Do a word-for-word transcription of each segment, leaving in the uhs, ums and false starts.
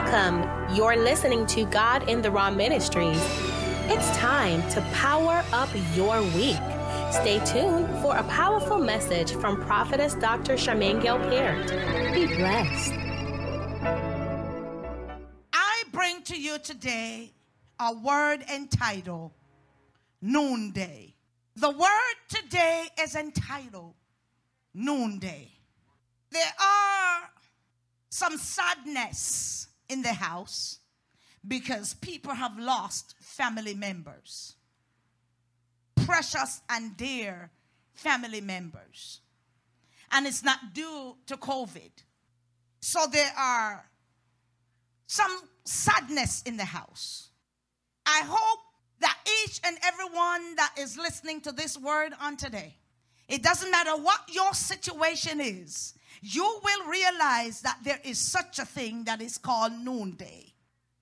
Welcome. You're listening to God in the Raw Ministries. It's time to power up your week. Stay tuned for a powerful message from Prophetess Doctor Charmaine Gale-Peart. Be blessed. I bring to you today a word entitled Noonday. The word today is entitled Noonday. There are some sadness in the house because people have lost family members, precious and dear family members, and it's not due to COVID. So there are some sadness in the house. I hope that each and everyone that is listening to this word on today, it doesn't matter what your situation is, you will realize that there is such a thing that is called noonday.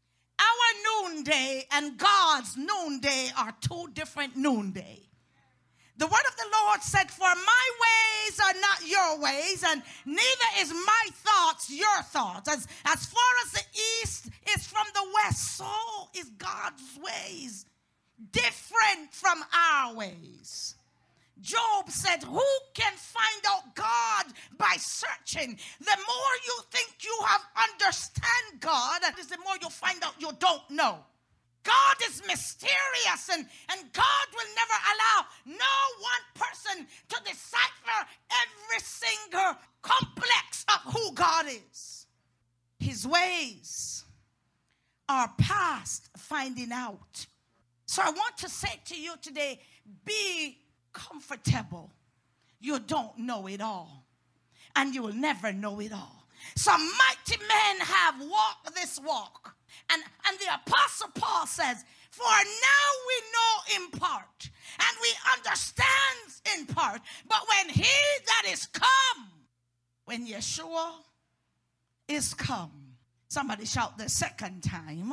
Our noonday and God's noonday are two different noonday. The word of the Lord said, for my ways are not your ways, and neither is my thoughts your thoughts. As, as far as the east is from the west, so is God's ways different from our ways. Job said, who can find out God by searching? The more you think you have understand God, is the more you find out you don't know. God is mysterious, and, and God will never allow no one person to decipher every single complex of who God is. His ways are past finding out. So I want to say to you today, be comfortable. You don't know it all, and you will never know it all. Some mighty men have walked this walk, and, and the Apostle Paul says, for now we know in part, and we understand in part, but when he that is come, when Yeshua is come, somebody shout the second time,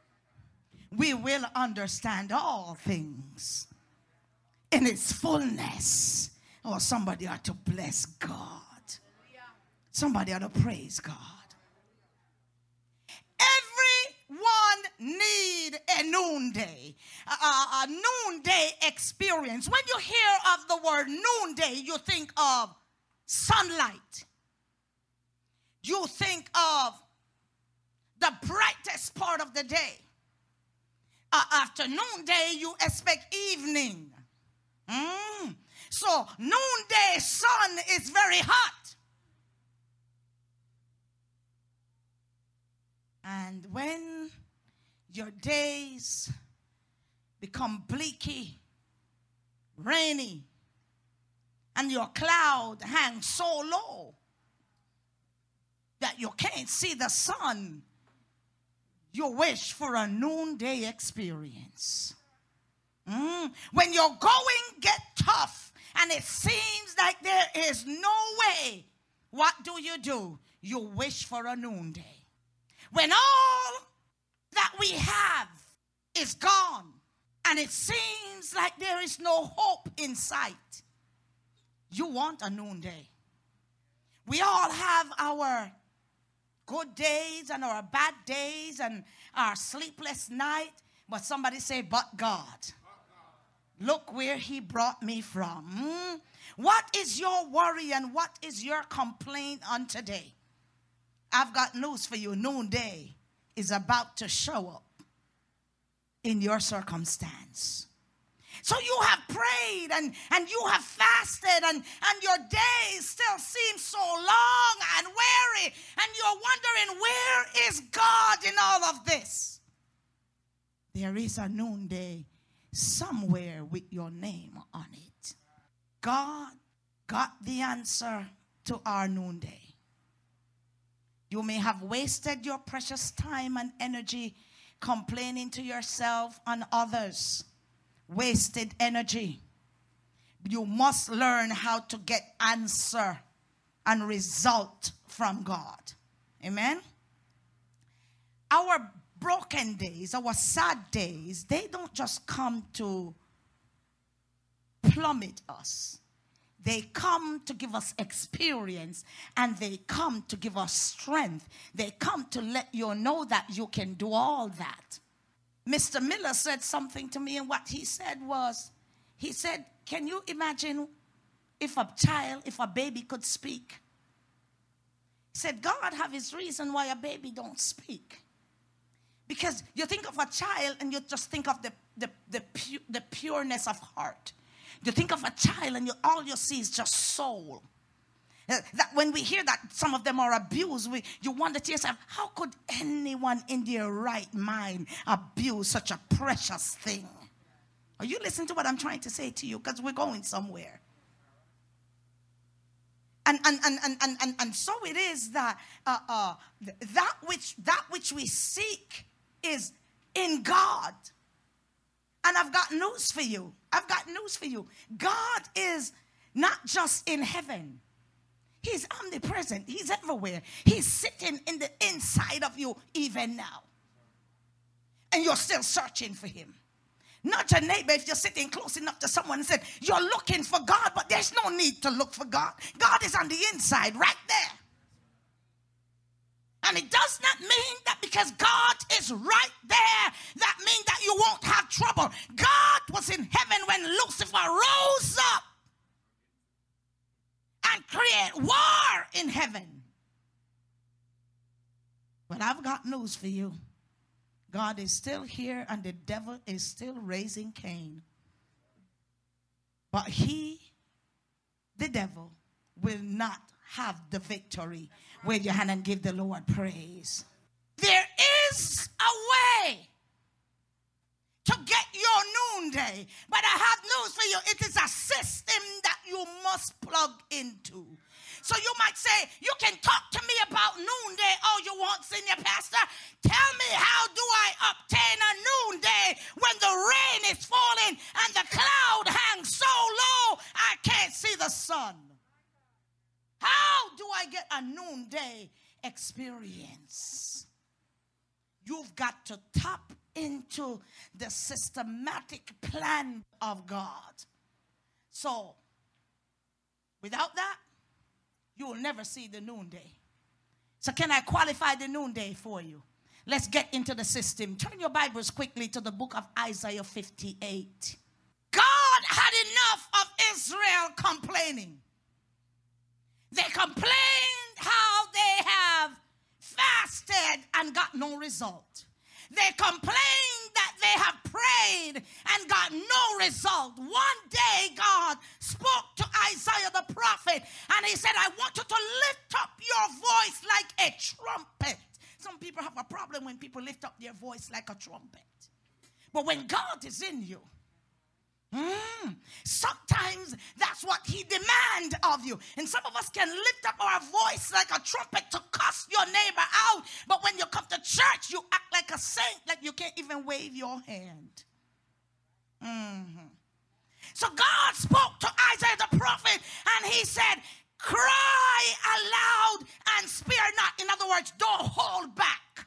we will understand all things in its fullness. Oh, somebody ought to bless God. Somebody ought to praise God. Everyone need a noonday, a, a noonday experience. When you hear of the word noonday, you think of sunlight. You think of the brightest part of the day. Uh, after noonday, you expect evening. Mm. So noonday sun is very hot. And when your days become bleaky, rainy, and your cloud hangs so low that you can't see the sun, you wish for a noonday experience. Mm. When your going get tough and it seems like there is no way, what do you do? You wish for a noonday. When all that we have is gone and it seems like there is no hope in sight, you want a noonday. We all have our good days and our bad days and our sleepless night, but somebody say, but God. Look where he brought me from. Mm. What is your worry and what is your complaint on today? I've got news for you. Noonday is about to show up in your circumstance. So you have prayed and, and you have fasted and, and your days still seem so long and weary, and you're wondering, where is God in all of this? There is a noonday somewhere with your name on it. God got the answer to our noonday. You may have wasted your precious time and energy complaining to yourself and others. Wasted energy. You must learn how to get answer and result from God. Amen? Our broken days, our sad days, they don't just come to plummet us. They come to give us experience, and they come to give us strength. They come to let you know that you can do all that. Mister Miller said something to me, and what he said was, he said, can you imagine if a child, if a baby could speak? He said, God have his reason why a baby don't speak. Because you think of a child and you just think of the, the, the, pu- the pureness of heart. You think of a child and you, all you see is just soul. Uh, that when we hear that some of them are abused, we, you wonder to yourself, how could anyone in their right mind abuse such a precious thing? Are you listening to what I'm trying to say to you? Because we're going somewhere. And and, and, and, and, and and so it is that uh, uh, that which that which we seek is in God. And I've got news for you. I've got news for you. God is not just in heaven. He's omnipresent. He's everywhere. He's sitting in the inside of you even now. And you're still searching for him. Not your neighbor if you're sitting close enough to someone and said, you're looking for God, but there's no need to look for God. God is on the inside right there. And it does not mean that because God is right there, that means that you won't have trouble. God was in heaven when Lucifer rose up and created war in heaven. But I've got news for you. God is still here and the devil is still raising Cain. But he, the devil, will not have the victory. Wave your hand and give the Lord praise. There is a way to get your noonday. But I have news for you. It is a system that you must plug into. So you might say, you can talk to me about noonday all you want, Senior Pastor. Tell me, how do I obtain a noonday when the rain is falling and the cloud hangs so low I can't see the sun? How do I get a noonday experience? You've got to tap into the systematic plan of God. So, without that, you will never see the noonday. So can I qualify the noonday for you? Let's get into the system. Turn your Bibles quickly to the book of Isaiah fifty-eight. God had enough of Israel complaining. They complained how they have fasted and got no result. They complained that they have prayed and got no result. One day God spoke to Isaiah the prophet and he said, I want you to lift up your voice like a trumpet. Some people have a problem when people lift up their voice like a trumpet. But when God is in you, Mm, sometimes that's what he demands of you. And some of us can lift up our voice like a trumpet to cuss your neighbor out. But when you come to church, you act like a saint, like you can't even wave your hand. Mm-hmm. So God spoke to Isaiah the prophet and he said, cry aloud and spare not. In other words, don't hold back.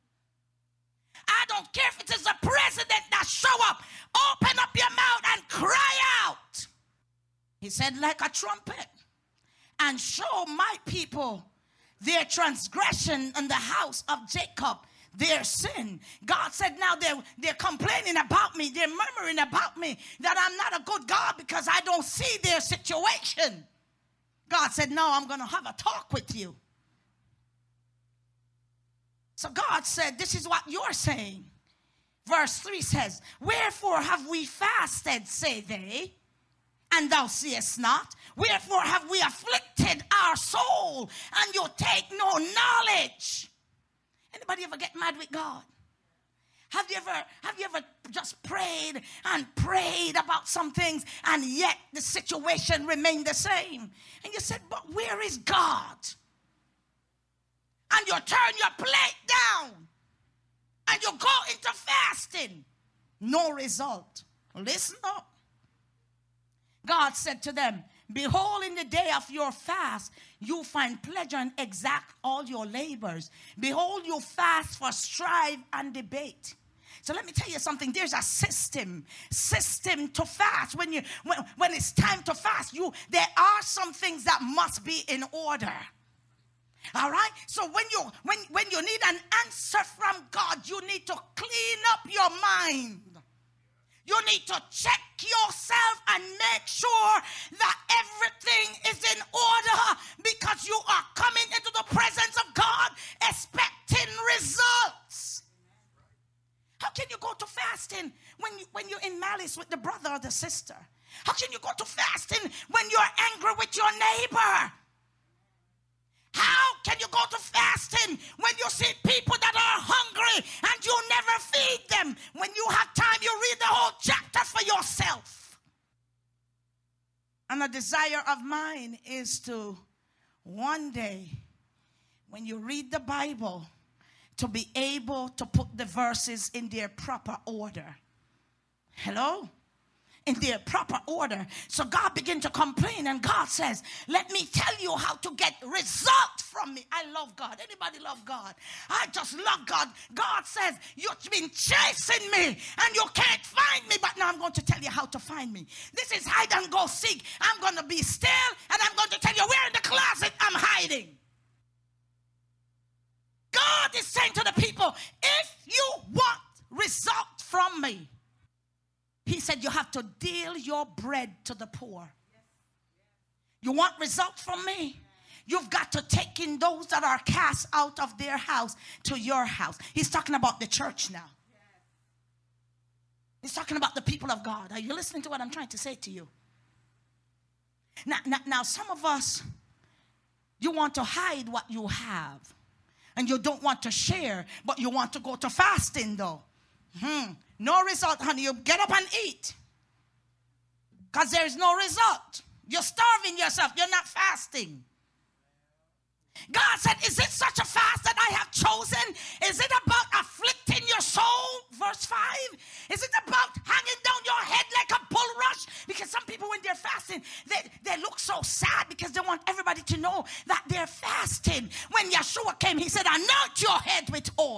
I don't care if it is a president that show up. Open up your mouth and cry out. He said, like a trumpet. And show my people their transgression in the house of Jacob, their sin. God said, now they're, they're complaining about me. They're murmuring about me that I'm not a good God because I don't see their situation. God said, no, I'm going to have a talk with you. So God said, this is what you're saying. Verse three says, wherefore have we fasted, say they, and thou seest not? Wherefore have we afflicted our soul, and you take no knowledge? Anybody ever get mad with God? Have you ever, have you ever just prayed and prayed about some things, and yet the situation remained the same? And you said, but where is God? And you turn your plate down and you go into fasting. No result. Listen up. God said to them, behold, in the day of your fast, you find pleasure and exact all your labors. Behold, you fast for strife and debate. So let me tell you something. There's a system, system to fast. When you when, when it's time to fast, you there are some things that must be in order. All right? So when you when when you need an answer from God, you need to clean up your mind. You need to check yourself and make sure that everything is in order, because you are coming into the presence of God expecting results. How can you go to fasting when, you, when you're in malice with the brother or the sister? How can you go to fasting when you're angry with your neighbor? How can you go to fasting when you see people that are hungry and you never feed them? When you have time, you read the whole chapter for yourself. And a desire of mine is to one day, when you read the Bible, to be able to put the verses in their proper order. Hello? In their proper order. So God began to complain, and God says, let me tell you how to get results from me. I love God. Anybody love God? I just love God. God says, you've been chasing me and you can't find me, but now I'm going to tell you how to find me. This is hide and go seek. I'm going to be still, and I'm going to tell you where in the closet I'm hiding. God is saying to the people, if you want results from me, he said, you have to deal your bread to the poor. You want results from me? You've got to take in those that are cast out of their house to your house. He's talking about the church now. He's talking about the people of God. Are you listening to what I'm trying to say to you? Now, now, now some of us, you want to hide what you have. And you don't want to share, but you want to go to fasting though. Hmm. No result, honey. You get up and eat. Because there is no result. You're starving yourself. You're not fasting. God said, is it such a fast that I have chosen? Is it about afflicting your soul? Verse five. Is it about hanging down your head like a bulrush? Because some people, when they're fasting, they, they look so sad because they want everybody to know that they're fasting. When Yeshua came, he said, anoint your head with oil.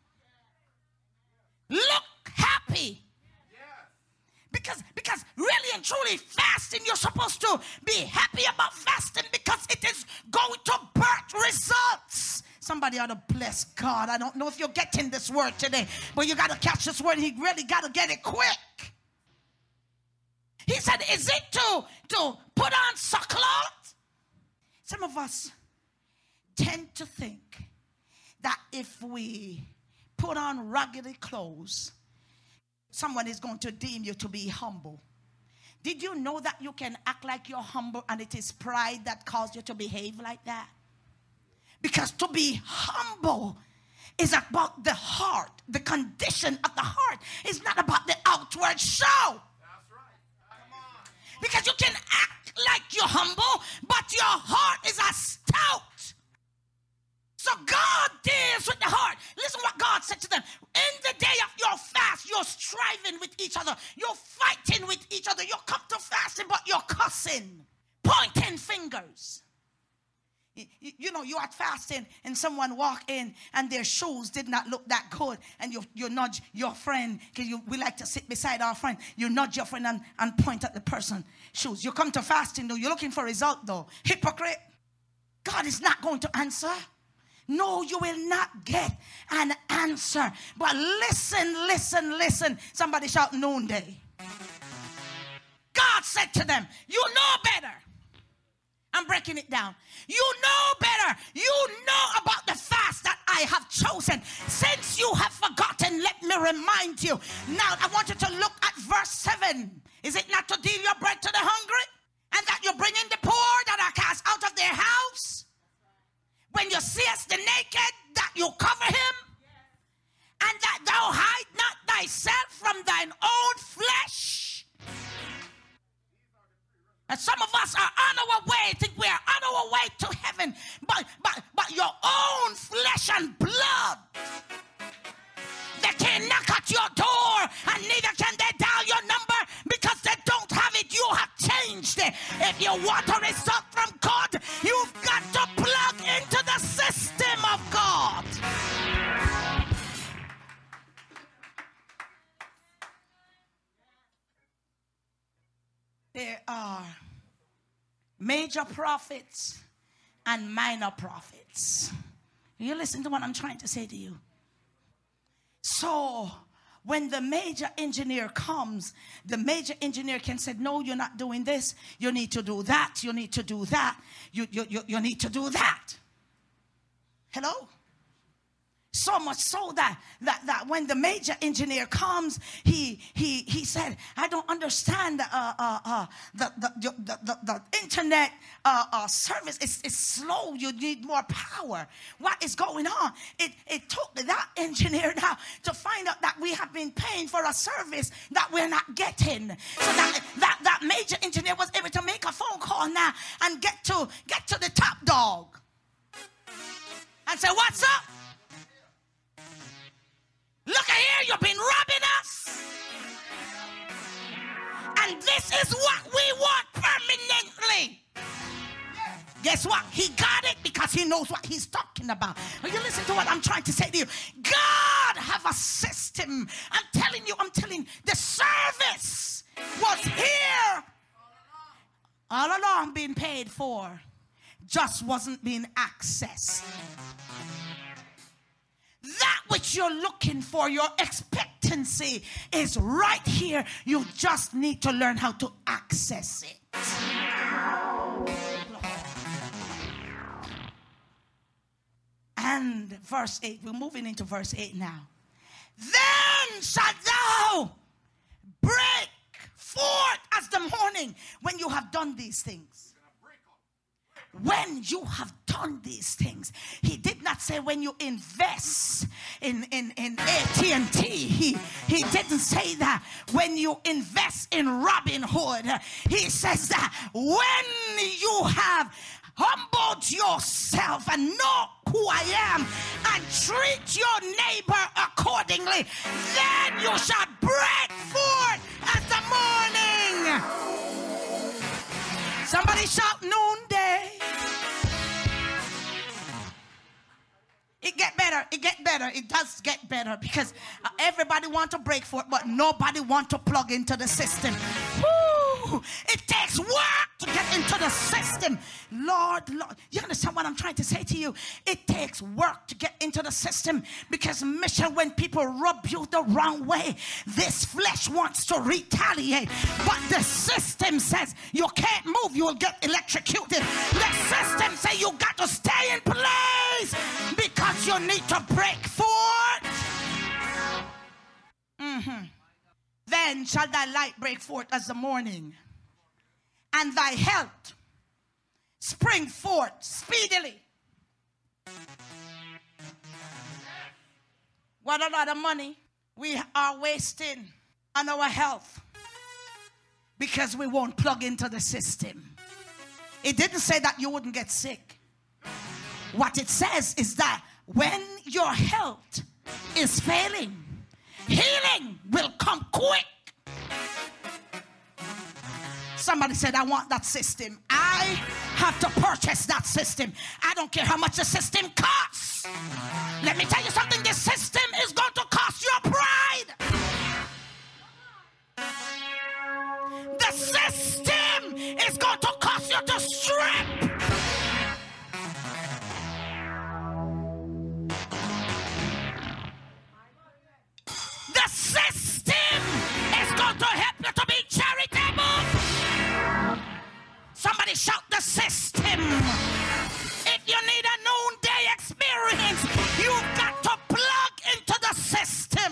Look happy. Because, because really and truly fasting, you're supposed to be happy about fasting because it is going to birth results. Somebody ought to bless God. I don't know if you're getting this word today, but you got to catch this word. He really got to get it quick. He said, is it to, to put on sackcloth? Some of us tend to think that if we put on raggedy clothes, someone is going to deem you to be humble. Did you know that you can act like you're humble and it is pride that caused you to behave like that? Because to be humble is about the heart. The condition of the heart is not about the outward show. That's right. Come on. Because you can act like you're humble, but your heart is a stout. So God deals with the heart. Listen what God said to them. In the day of your fast, you're striving with each other. You're fighting with each other. You come to fasting, but you're cussing, pointing fingers. You, you, you know, you're at fasting and someone walk in and their shoes did not look that good. And you, you nudge your friend, because we like to sit beside our friend. You nudge your friend and, and point at the person's shoes. You come to fasting, though. You're looking for a result, though. Hypocrite. God is not going to answer. No, you will not get an answer. But listen, listen, listen. Somebody shout noonday. God said to them, you know better. I'm breaking it down. You know better. You know about the fast that I have chosen. Since you have forgotten, let me remind you. Now, I want you to look at verse seven. Is it not to deal your bread to the hungry? And that you bring in the poor that are cast out of their house? When you seest the naked, that you cover him, and that thou hide not thyself from thine own flesh. And some of us are on our way, think we are on our way to heaven, but but but your own flesh and blood, they can knock at your door, and neither can they dial your number because they don't have it. You have changed it. If you want a major prophets and minor prophets. You listen to what I'm trying to say to you. So when the major engineer comes, the major engineer can say, no, you're not doing this. You need to do that. You need to do that. You, you, you, you need to do that. Hello? So much so that, that, that when the major engineer comes, he he he said, I don't understand the uh, uh, uh, the, the, the, the, the internet uh, uh, service is, is slow. You need more power. What is going on? It, it took that engineer now to find out that we have been paying for a service that we're not getting. So that, that, that major engineer was able to make a phone call now and get to, get to the top dog and say, what's up? Look at here, you've been robbing us. And this is what we want permanently. Guess what? He got it because he knows what he's talking about. Will you listen to what I'm trying to say to you? God have a system. I'm telling you, I'm telling you, the service was here all along being paid for. Just wasn't being accessed. That which you're looking for, your expectancy is right here. You just need to learn how to access it. And verse eight, we're moving into verse eight now. Then shalt thou break forth as the morning when you have done these things. When you have done these things. He did not say when you invest in, in, in A T and T. He, he didn't say that when you invest in Robin Hood. He says that when you have humbled yourself and know who I am and treat your neighbor accordingly, then you shall break forth as the morning. Somebody shout noonday. It get better. It get better. It does get better because uh, everybody want to break forth, but nobody want to plug into the system. Woo! It takes work to get into the system. Lord, Lord, you understand what I'm trying to say to you? It takes work to get into the system because, mission, when people rub you the wrong way, this flesh wants to retaliate. But the system says you can't move, you will get electrocuted. The system says you got to stay in place because you need to break forth. Mm-hmm. Then shall thy light break forth as the morning, and thy health spring forth speedily. What a lot of money we are wasting on our health because we won't plug into the system. It didn't say that you wouldn't get sick. What it says is that when your health is failing, healing will come quick. Somebody said, I want that system. I have to purchase that system. I don't care how much the system costs. Let me tell you something. This system is going to cost your pride. The system is going to cost you to strip. The system is going to help you to be charitable. Somebody shout the system. If you need a noonday experience, you've got to plug into the system.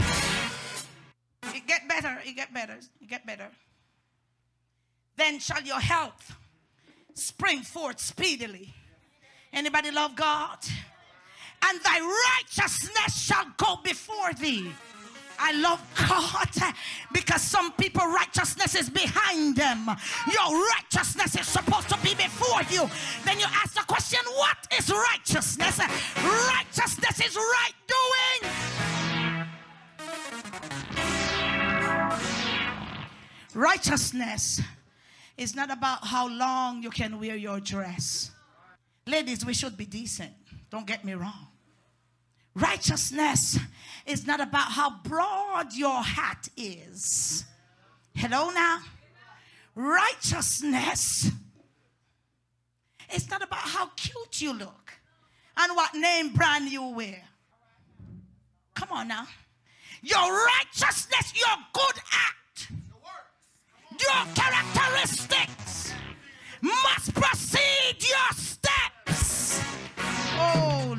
It get better, it get better, it get better. Then shall your health spring forth speedily. Anybody love God? And thy righteousness shall go before thee. I love God because some people righteousness is behind them. Your righteousness is supposed to be before you. Then you ask the question, what is righteousness? Righteousness is right doing. Righteousness is not about how long you can wear your dress. Ladies, we should be decent. Don't get me wrong. Righteousness is not about how broad your hat is. Hello now. Righteousness It's not about how cute you look and what name brand you wear. Come on now. Your righteousness, your good act, your characteristics must precede your steps. Oh,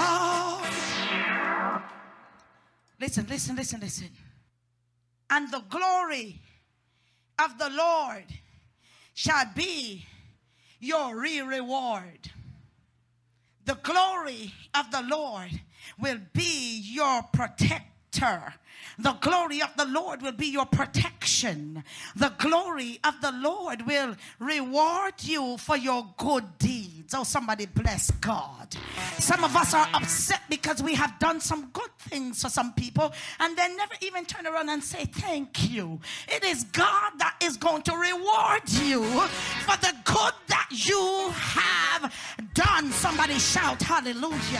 Lord. Listen, listen, listen, listen. And the glory of the Lord shall be your real reward. The glory of the Lord will be your protector. The glory of the Lord will be your protection. The glory of the Lord will reward you for your good deeds. Oh, somebody bless God. Some of us are upset because we have done some good things for some people and then never even turn around and say thank you. It is God that is going to reward you for the good that you have done. Somebody shout hallelujah.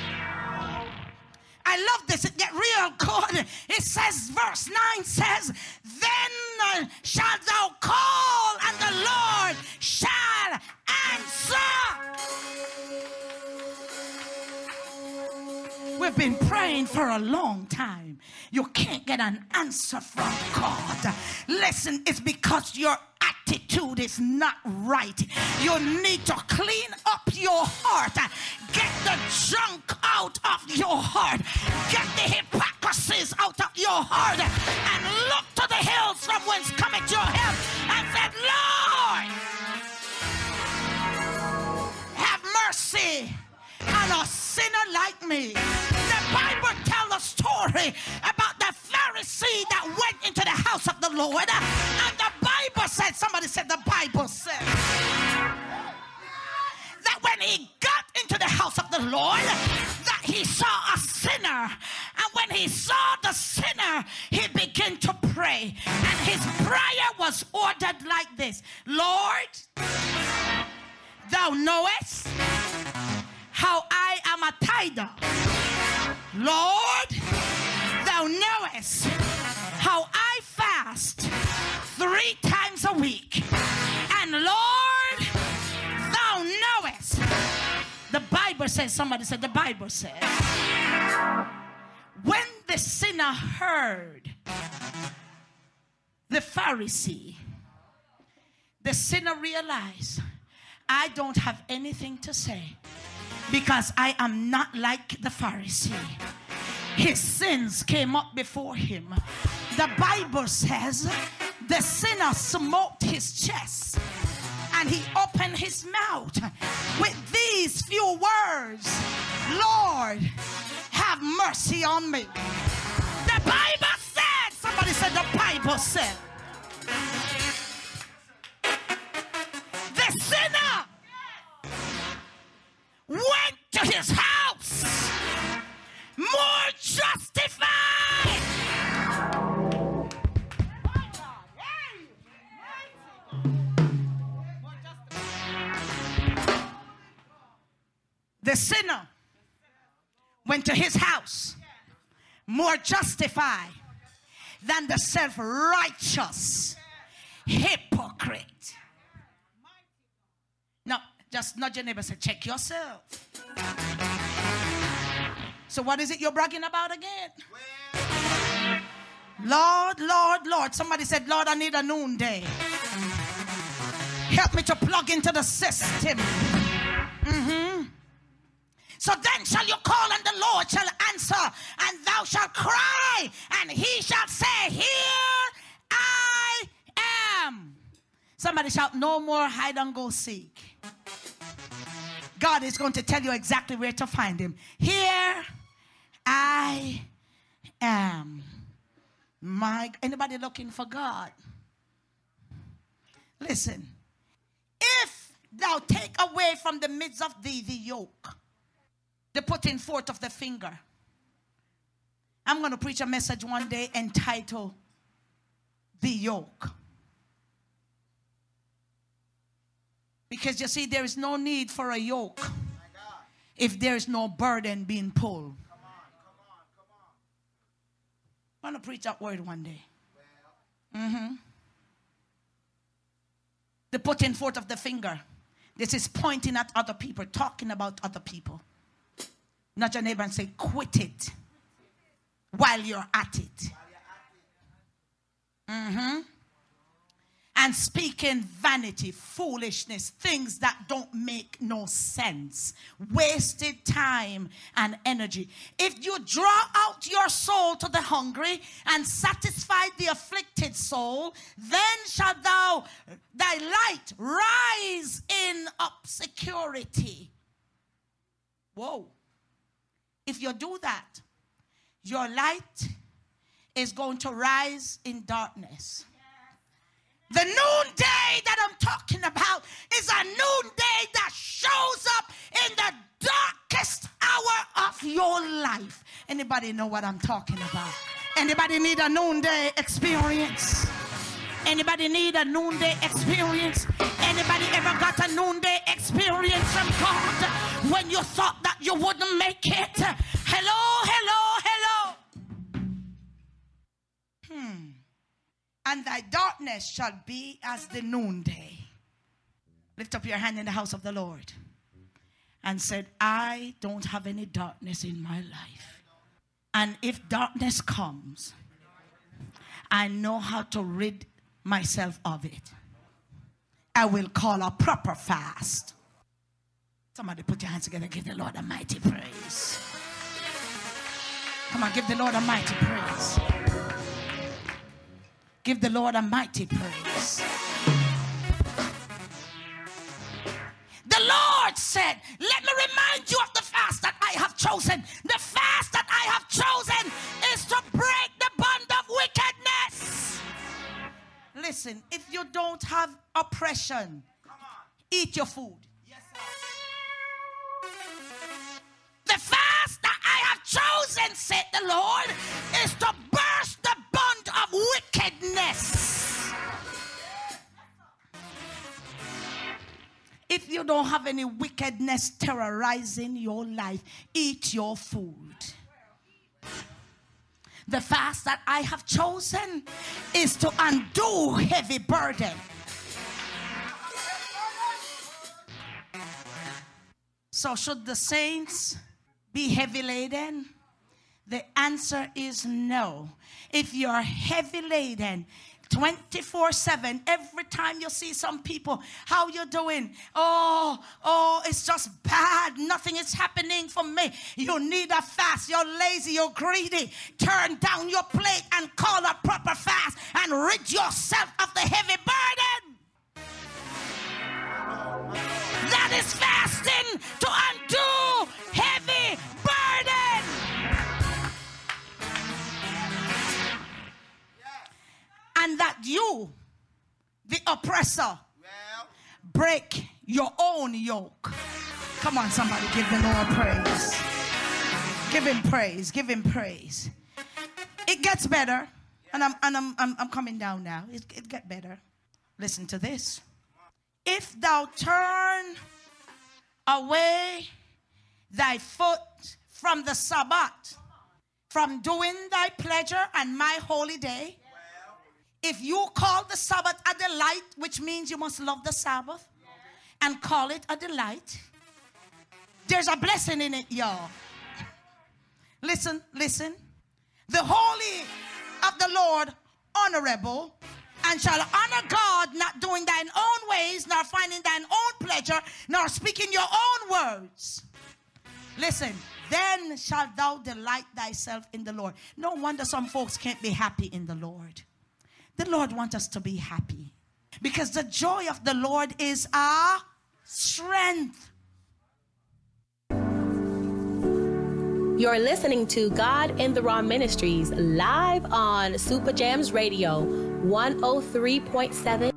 I love this. It get real good. It says, verse nine says, then shalt thou call and the Lord shall answer. We've been praying for a long time. You can't get an answer from God. Listen, it's because your attitude is not right. You need to clean up your heart. Get the junk out of your heart. Get the hypocrisies out of your heart. And look to the hills from whence cometh your help. And said, Lord, have mercy on a sinner like me. The Bible tells a story about the Pharisee that went into the house of the Lord. And the Bible said, somebody said the Bible said, that when he got into the house of the Lord, that he saw a sinner. And when he saw the sinner, he began to pray. And his prayer was ordered like this: Lord, thou knowest how I am a tither. Lord, thou knowest how I fast three times a week. And Lord, thou knowest. The Bible says, somebody said, the Bible says, when the sinner heard the Pharisee, the sinner realized, I don't have anything to say because I am not like the Pharisee. His sins came up before him. The Bible says the sinner smote his chest and he opened his mouth with these few words: Lord, have mercy on me. The Bible said, somebody said the Bible said, the sinner went to his house more justified. The sinner went to his house more justified than the self-righteous hypocrite. Now, just nudge your neighbor and say, check yourself. So what is it you're bragging about again? Lord, Lord, Lord. Somebody said, Lord, I need a noonday. Help me to plug into the system. Mm-hmm. So then shall you call and the Lord shall answer, and thou shalt cry, and he shall say, here I am. Somebody shout, no more hide and go seek. God is going to tell you exactly where to find him. Here I am. My, anybody looking for God? Listen. If thou take away from the midst of thee the yoke, the putting forth of the finger. I'm going to preach a message one day entitled The Yoke. Because you see, there is no need for a yoke if there is no burden being pulled. Come on, come on, come on. I'm going to preach that word one day. Mm-hmm. The putting forth of the finger. This is pointing at other people, talking about other people. Not your neighbor and say, quit it while you're at it. Mm-hmm. And speaking vanity, foolishness, things that don't make no sense, wasted time and energy. If you draw out your soul to the hungry and satisfy the afflicted soul, then shall thou, thy light rise in obscurity. Whoa. If you do that, your light is going to rise in darkness. The noonday that I'm talking about is a noonday that shows up in the darkest hour of your life. Anybody know what I'm talking about? Anybody need a noonday experience? Anybody need a noonday experience? Anybody ever got a noonday experience from God when you thought that you wouldn't make it? Hello, hello, hello. Hmm. And thy darkness shall be as the noonday. Lift up your hand in the house of the Lord and said, I don't have any darkness in my life. And if darkness comes, I know how to rid myself of it. I will call a proper fast. Somebody put your hands together. Give the Lord a mighty praise. Come on, give the Lord a mighty praise. Give the Lord a mighty praise. The Lord said, let me remind you of the fast that I have chosen. The fast that I have chosen is to break the bond of wickedness. Listen, if you don't have oppression, eat your food. Yes, the fast that I have chosen, said the Lord, is to burst the bond of wickedness. If you don't have any wickedness terrorizing your life, eat your food. The fast that I have chosen is to undo heavy burden. So should the saints be heavy laden? The answer is no. If you're heavy laden, twenty-four seven, every time you see some people, how you doing? Oh, oh, it's just bad. Nothing is happening for me. You need a fast. You're lazy. You're greedy. Turn down your plate and call a proper fast and rid yourself of the heavy burden. That is fasting to undo heavy burden. And that you, the oppressor, break your own yoke. Come on, somebody, give the Lord praise. Give him praise. Give him praise. It gets better. And I'm and I'm I'm, I'm coming down now. It, it gets better. Listen to this. If thou turn away thy foot from the Sabbath, from doing thy pleasure and my holy day, if you call the Sabbath a delight, which means you must love the Sabbath and call it a delight, there's a blessing in it, y'all. Listen, listen. The holy of the Lord honorable, and shall honor God, not doing thine own ways, nor finding thine own pleasure, nor speaking your own words. Listen, then shalt thou delight thyself in the Lord. No wonder some folks can't be happy in the Lord. The Lord wants us to be happy, because the joy of the Lord is our strength. You're listening to God in the Raw Ministries live on Super Jams Radio one oh three point seven